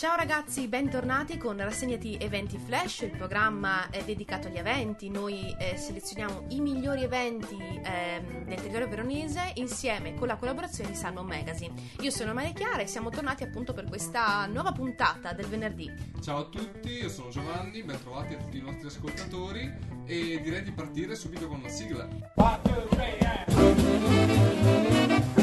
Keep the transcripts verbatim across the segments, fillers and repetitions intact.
Ciao ragazzi, bentornati con Rassegnati Eventi Flash, il programma è dedicato agli eventi. Noi eh, selezioniamo i migliori eventi ehm, del territorio veronese insieme con la collaborazione di Salmon Magazine. Io sono Maria Chiara e siamo tornati appunto per questa nuova puntata del venerdì. Ciao a tutti, io sono Giovanni, ben trovati a tutti i nostri ascoltatori e direi di partire subito con la sigla. one, two, three, yeah.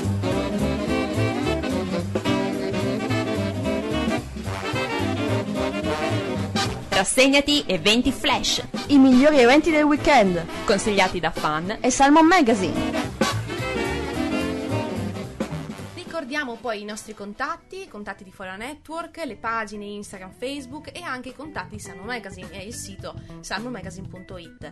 Rassegnati Eventi Flash, i migliori eventi del weekend, consigliati da Fan e Salmon Magazine. Ricordiamo poi i nostri contatti, contatti di Folia Network, le pagine Instagram, Facebook e anche i contatti di Salmon Magazine e il sito salmon magazine punto it.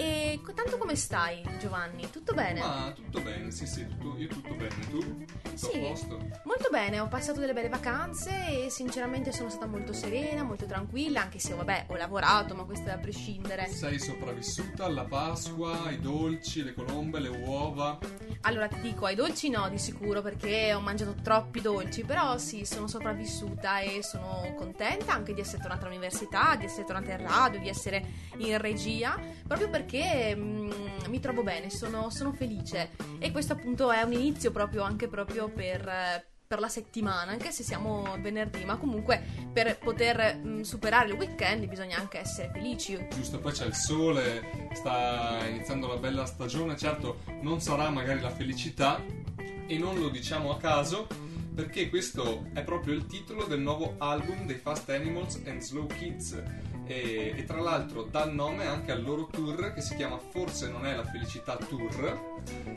E tanto come stai, Giovanni? Tutto bene? Ah, tutto bene, sì sì, tutto, io tutto bene, tu? Tutto sì, a posto? Molto bene, ho passato delle belle vacanze e sinceramente sono stata molto serena, molto tranquilla, anche se vabbè ho lavorato, ma questo è a prescindere. Sei sopravvissuta alla Pasqua, i dolci, le colombe, le uova? Allora ti dico, ai dolci no di sicuro perché ho mangiato troppi dolci, però sì, sono sopravvissuta e sono contenta anche di essere tornata all'università, di essere tornata in radio, di essere in regia, proprio perché mm, mi trovo bene, sono, sono felice e questo appunto è un inizio proprio anche proprio per... Eh, per la settimana, anche se siamo venerdì, ma comunque per poter mh, superare il weekend bisogna anche essere felici. Giusto, poi c'è il sole, sta iniziando la bella stagione, certo non sarà magari la felicità e non lo diciamo a caso perché questo è proprio il titolo del nuovo album dei Fast Animals and Slow Kids e, e tra l'altro dà il nome anche al loro tour che si chiama Forse non è la felicità tour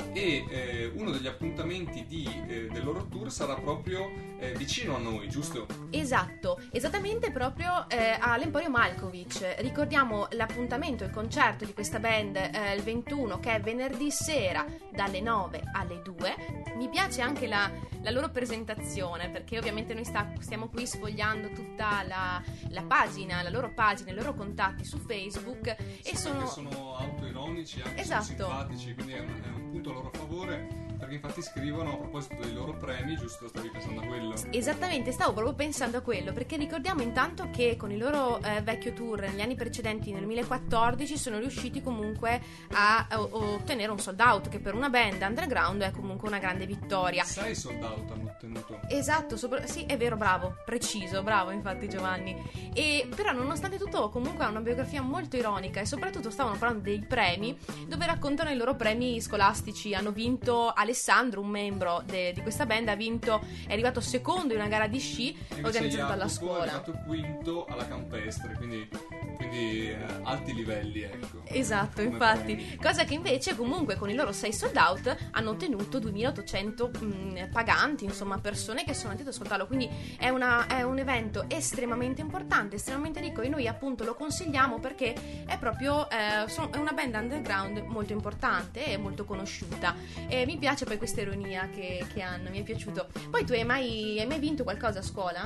e eh, uno degli appuntamenti di, eh, del loro tour sarà proprio eh, vicino a noi, giusto? Esatto, esattamente proprio eh, all'Emporio Malkovich. Ricordiamo l'appuntamento, il concerto di questa band eh, il ventuno, che è venerdì sera dalle nove alle due. Mi piace anche la, la loro presentazione perché ovviamente noi sta, stiamo qui sfogliando tutta la, la pagina, la loro pagina, i loro contatti su Facebook sì, e sono... sono autoironici, anche esatto. Sono simpatici, quindi è un, è un punto a loro favore perché infatti scrivono a proposito dei loro premi, giusto? Stavi pensando a quello? Esattamente, stavo proprio pensando a quello perché ricordiamo intanto che con il loro eh, vecchio tour negli anni precedenti, nel duemilaquattordici, sono riusciti comunque a, a, a ottenere un sold out che per una band underground è comunque una grande vittoria. Sei sold out hanno ottenuto. Esatto, sopra- sì, è vero, bravo, preciso, bravo infatti Giovanni. E però nonostante tutto comunque ha una biografia molto ironica e soprattutto stavano parlando dei premi dove raccontano i loro premi scolastici. Hanno vinto Alessandro, un membro de- di questa band, ha vinto, è arrivato secondo in una gara di sci organizzata dalla scuola. È arrivato quinto alla campestre, quindi, quindi eh, alti livelli, ecco. Esatto, infatti, premi. Cosa che invece comunque con i loro sei sold out hanno ottenuto duemilaottocento mh, paganti, insomma persone che sono andate ad ascoltarlo, quindi è, una, è un evento estremamente importante, estremamente ricco e noi appunto lo consigliamo perché è proprio eh, sono, è una band underground molto importante e molto conosciuta e mi piace poi questa ironia che, che hanno, mi è piaciuto. Poi tu hai mai, hai mai vinto qualcosa a scuola?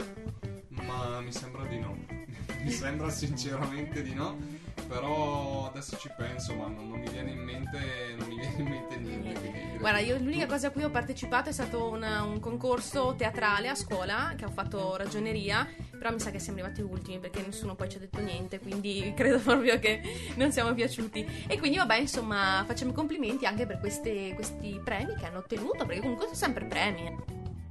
Ma mi sembra di no, mi sembra sinceramente di no, però adesso ci penso ma non, non mi viene in mente non mi viene in mente niente. Guarda, io l'unica cosa a cui ho partecipato è stato una, un concorso teatrale a scuola che ho fatto ragioneria, però mi sa che siamo arrivati ultimi perché nessuno poi ci ha detto niente, quindi credo proprio che non siamo piaciuti e quindi vabbè, insomma, facciamo i complimenti anche per queste, questi premi che hanno ottenuto, perché comunque sono sempre premi.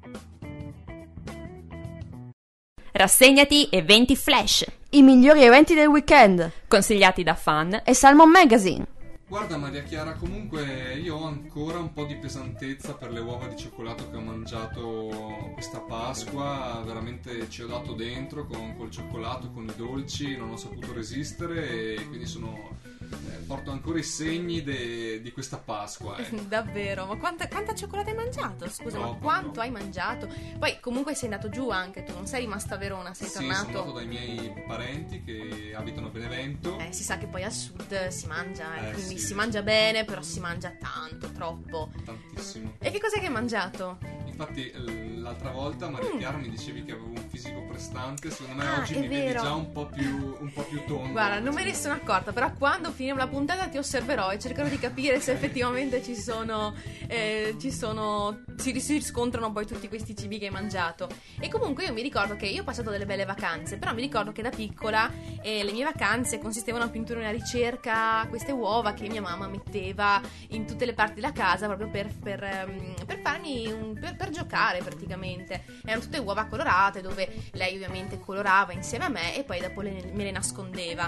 Rassegnati Eventi Flash, i migliori eventi del weekend, consigliati da Fan e Salmon Magazine. Guarda Maria Chiara, comunque io ho ancora un po' di pesantezza per le uova di cioccolato che ho mangiato questa Pasqua, veramente ci ho dato dentro con, col cioccolato, con i dolci, non ho saputo resistere e quindi sono, eh, porto ancora i segni de, di questa Pasqua. Eh. Davvero, ma quanta, quanta cioccolata hai mangiato? Scusa, troppo, ma quanto troppo. hai mangiato? Poi comunque sei andato giù anche tu, non sei rimasto a Verona, sei sì, tornato... Sì, sono andato dai miei parenti che abitano a Benevento. Eh, si sa che poi a sud si mangia, eh, Eh, quindi sì, si sì. mangia bene, però si mangia tanto, troppo. Tantissimo. E che cos'è che hai mangiato? infatti l- l'altra volta Maria Mm. Chiara mi dicevi che avevo un fisico prestante, secondo me Ah, oggi è mi vedi vero. già un po' più, un po' più tondo. Guarda, non me ne sono accorta, però quando finiremo la puntata ti osserverò e cercherò di capire se effettivamente ci sono, eh, ci sono, si, si riscontrano poi tutti questi cibi che hai mangiato. E comunque io mi ricordo che io ho passato delle belle vacanze, però mi ricordo che da piccola eh, le mie vacanze consistevano appunto in una ricerca a queste uova che mia mamma metteva in tutte le parti della casa proprio per, per, ehm, per farmi un, per, per giocare praticamente. Erano tutte uova colorate dove lei ovviamente colorava insieme a me e poi dopo le- me le nascondeva.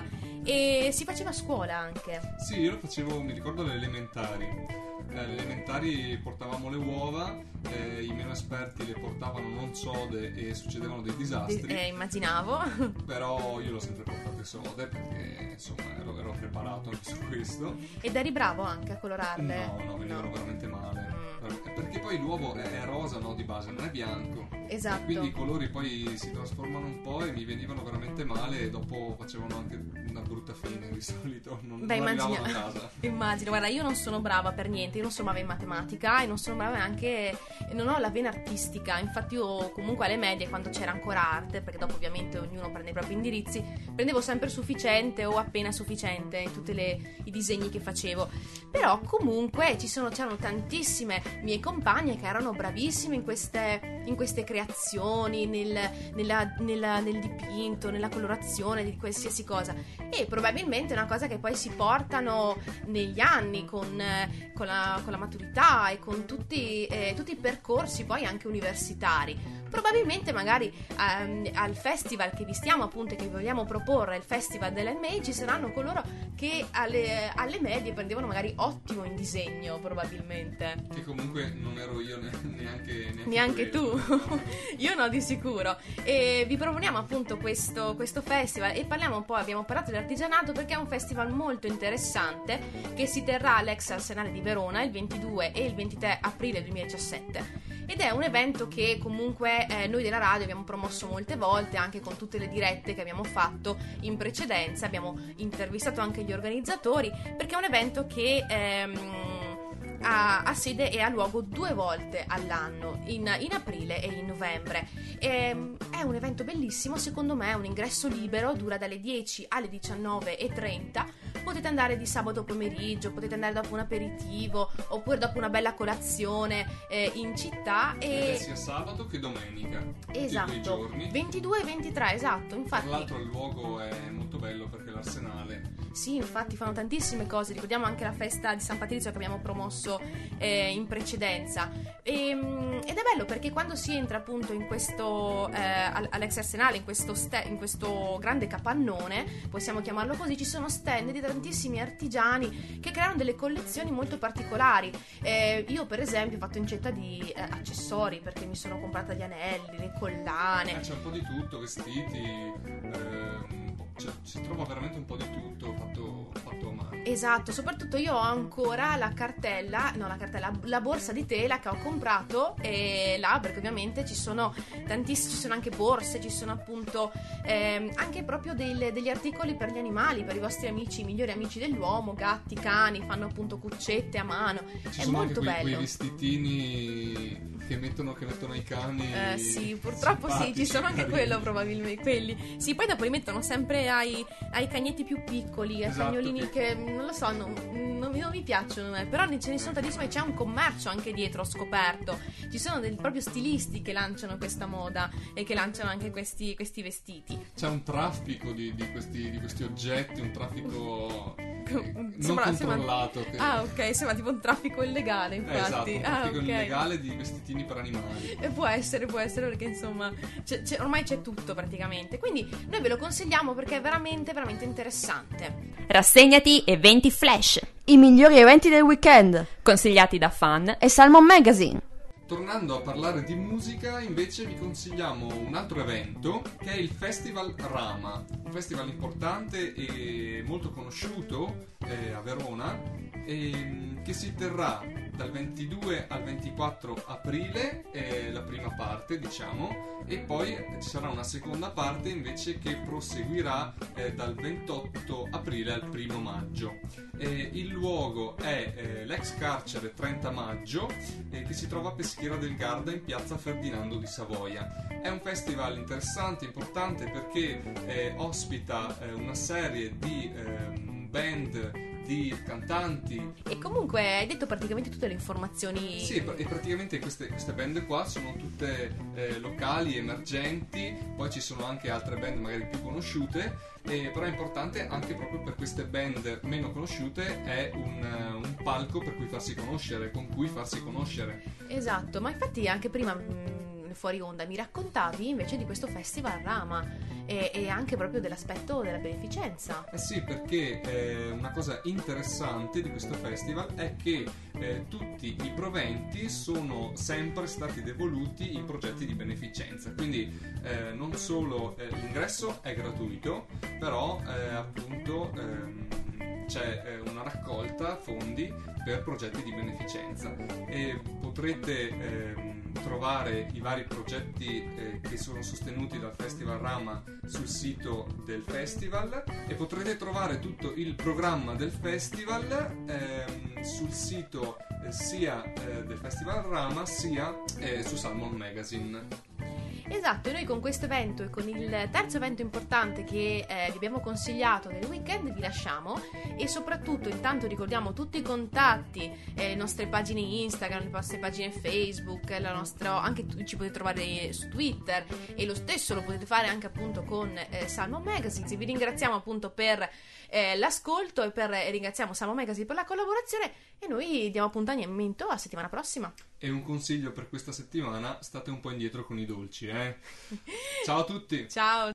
E si faceva a scuola anche. Sì, io lo facevo, mi ricordo alle elementari. Eh, alle elementari portavamo le uova, eh, i meno esperti le portavano non sode e succedevano dei disastri. Eh, immaginavo. Però io l'ho sempre portate sode perché insomma ero, ero preparato anche su questo. Ed eri bravo anche a colorarle? No, no, venivano veramente male. Mm. Perché poi l'uovo è rosa, no, di base, non è bianco. Esatto. E quindi i colori poi si trasformano un po' e mi venivano veramente male e dopo facevano anche una brutta fine di solito. Non, Beh, non immagino, arrivavano a casa. immagino, guarda, io non sono brava per niente, io non sono brava in matematica e non sono brava neanche, non ho la vena artistica, infatti io comunque alle medie quando c'era ancora arte, perché dopo ovviamente ognuno prende i propri indirizzi, prendevo sempre sufficiente o appena sufficiente in tutti i disegni che facevo, però comunque ci sono, c'erano tantissime mie compagne che erano bravissime in queste, in queste creazioni, nel, nella, nella, nel dipinto, nella colorazione di qualsiasi cosa. E probabilmente è una cosa che poi si portano negli anni con, eh, con, la, con la maturità e con tutti, eh, tutti i percorsi poi anche universitari. Probabilmente magari ehm, al festival che vi stiamo appunto e che vogliamo proporre, il festival dell'M A, ci saranno coloro che alle, alle medie prendevano magari ottimo in disegno probabilmente. Che comunque non ero io ne- neanche neanche, Neanche quello. tu, io no di sicuro. E vi proponiamo appunto questo, questo festival e parliamo un po', abbiamo parlato dell'artigianato perché è un festival molto interessante che si terrà all'Ex Arsenale di Verona il ventidue e il ventitré aprile duemiladiciassette ed è un evento che comunque eh, noi della radio abbiamo promosso molte volte anche con tutte le dirette che abbiamo fatto in precedenza, abbiamo intervistato anche gli organizzatori perché è un evento che ehm, Ha, ha sede e ha luogo due volte all'anno, in, in aprile e in novembre. E, è un evento bellissimo, secondo me è un ingresso libero, dura dalle dieci alle diciannove e trenta. Potete andare di sabato pomeriggio, potete andare dopo un aperitivo oppure dopo una bella colazione eh, in città. Ed E è sia sabato che domenica. Tutti quei esatto, giorni. ventidue e ventitré, esatto. Tra Infatti, l'altro il luogo è molto bello perché l'Arsenale. sì, infatti fanno tantissime cose. Ricordiamo anche la festa di San Patrizio che abbiamo promosso eh, in precedenza. E, mm, ed è bello perché quando si entra appunto in questo eh, al- all'ex Arsenale, in questo, ste- in questo grande capannone, possiamo chiamarlo così, ci sono stand di tantissimi artigiani che creano delle collezioni molto particolari. Eh, io per esempio ho fatto incetta di eh, accessori perché mi sono comprata gli anelli, le collane. Eh, c'è un po' di tutto, vestiti, eh, un po'- cioè, si trova veramente un po' di tutto fatto, fatto a mano. Esatto, soprattutto io ho ancora la cartella, no la cartella, la borsa di tela che ho comprato e là perché ovviamente ci sono tantissimi, ci sono anche borse, ci sono appunto ehm, anche proprio del- degli articoli per gli animali, per i vostri amici, i migliori amici dell'uomo, gatti, cani, fanno appunto cuccette a mano, Ci è sono molto anche quei, quei bello. vestitini che mettono, che mettono i cani. Eh, sì, purtroppo sì, ci simpatici, sono anche carini. quello probabilmente, quelli. Sì, poi dopo li mettono sempre ai, ai cagnetti più piccoli, ai Esatto, cagnolini che- che non lo so, non, non mi, non mi piacciono, a me, però ce ne sono tantissimi e c'è un commercio anche dietro, ho scoperto. Ci sono dei proprio stilisti che lanciano questa moda e che lanciano anche questi, questi vestiti. C'è un traffico di, di questi, di questi oggetti, un traffico eh, non Sembra- sembra- controllato. Che... Ah, ok, sembra tipo un traffico illegale, Eh, infatti. esatto, un ah, traffico ok. illegale di vestitini per animali. E può essere, può essere perché insomma c'è- c'è- ormai c'è tutto praticamente. Quindi noi ve lo consigliamo perché è veramente, veramente interessante. Rassegnati eventi flash, I migliori eventi del weekend consigliati da fan. e Salmon Magazine. Tornando a parlare di musica, invece vi consigliamo un altro evento che è il Festival Rama, un festival importante e molto conosciuto eh, a Verona, e, che si terrà dal ventidue al ventiquattro aprile, eh, la prima parte diciamo, e poi ci sarà una seconda parte invece che proseguirà eh, dal ventotto aprile al primo maggio. Eh, il luogo è eh, l'ex carcere trenta maggio, eh, che si trova a Peschiera del Garda in piazza Ferdinando di Savoia. È un festival interessante, importante, perché eh, ospita eh, una serie di eh, band, di cantanti. E comunque hai detto praticamente tutte le informazioni. Sì, e praticamente queste, queste band qua sono tutte eh, locali, emergenti, poi ci sono anche altre band magari più conosciute, eh, però è importante anche proprio per queste band meno conosciute, è un, uh, un palco per cui farsi conoscere, con cui farsi conoscere. Esatto, ma infatti anche prima mh, fuori onda mi raccontavi invece di questo festival Rama e, e anche proprio dell'aspetto della beneficenza. Eh sì, perché eh, una cosa interessante di questo festival è che eh, tutti i proventi sono sempre stati devoluti in progetti di beneficenza, quindi eh, non solo eh, l'ingresso è gratuito, però eh, appunto ehm, c'è eh, una raccolta fondi per progetti di beneficenza e potrete ehm, trovare i vari progetti eh, che sono sostenuti dal Festival Rama sul sito del festival, e potrete trovare tutto il programma del festival ehm, sul sito eh, sia eh, del Festival Rama sia eh, su Salmon Magazine. Esatto, e noi con questo evento e con il terzo evento importante che eh, vi abbiamo consigliato del weekend vi lasciamo, e soprattutto intanto ricordiamo tutti i contatti, eh, le nostre pagine Instagram, le nostre pagine Facebook, la nostra, anche tu, ci potete trovare su Twitter, e lo stesso lo potete fare anche appunto con eh, Salmon Magazine. Vi ringraziamo appunto per eh, l'ascolto e per eh, ringraziamo Salmon Magazine per la collaborazione, e noi diamo appuntamento a settimana prossima. E un consiglio per questa settimana: state un po' indietro con i dolci, eh? Ciao a tutti! Ciao!